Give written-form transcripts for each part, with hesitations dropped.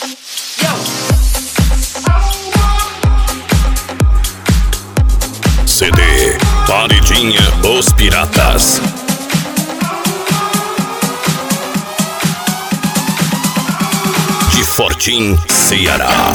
CD Paredinha Os Piratas. De Fortim, Ceará.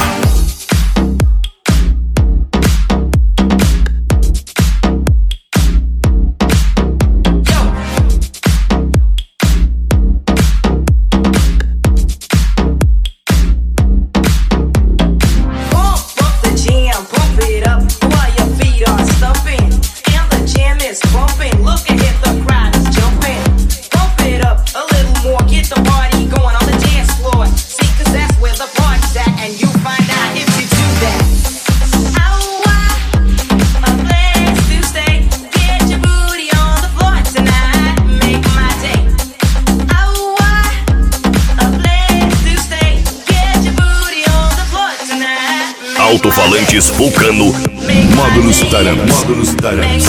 Alto-falantes Vulcano, módulos Taranas.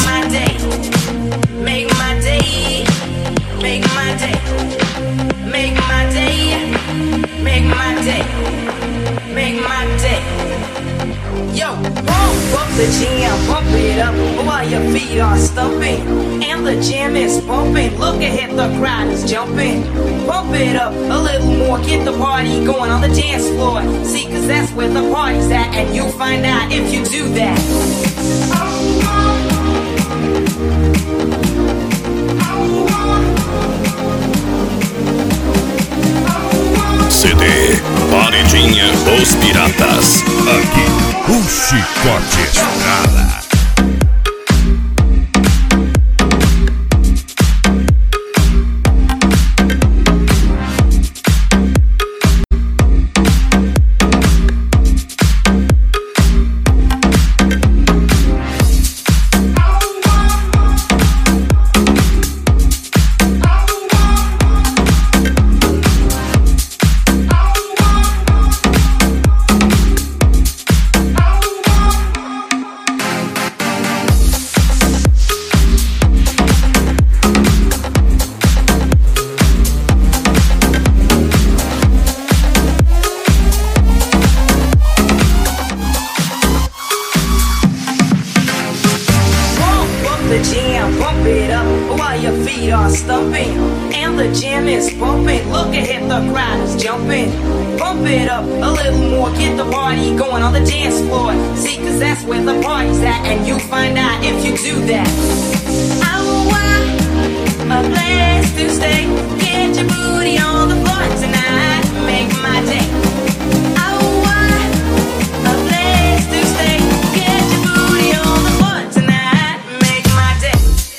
The jam, pump it up while your feet are stumping. And the jam is pumping. Look ahead, the crowd is jumping. Pump it up a little more, get the party going on the dance floor. See, cause that's where the party's at, and you'll find out if you do that. CD Paredinha Os Piratas. Aqui o chicote estrala. The jam, pump it up while your feet are stumping. And the jam is pumping. Look ahead, the crowd is jumping. Pump it up a little more, get the party going on the dance floor. See, cause that's where the party's at, and you'll find out if you do that. I want a place to stay. Get your booty on the floor tonight. Make my day. I want a place to stay. Get your booty on the floor tonight. Make my day.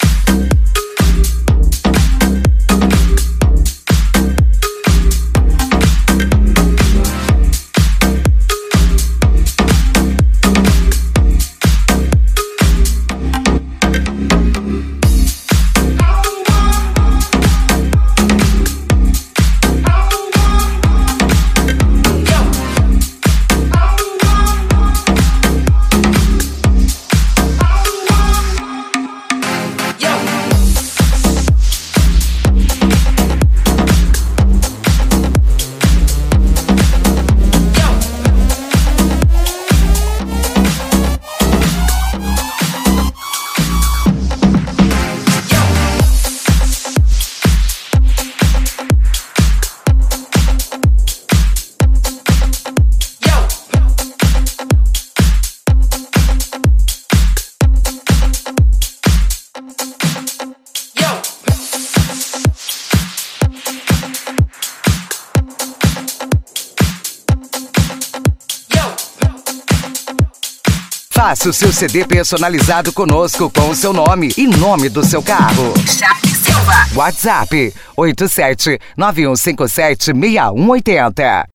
Faça o seu CD personalizado conosco com o seu nome e nome do seu carro. Charles Silva. WhatsApp 87 9157 6180.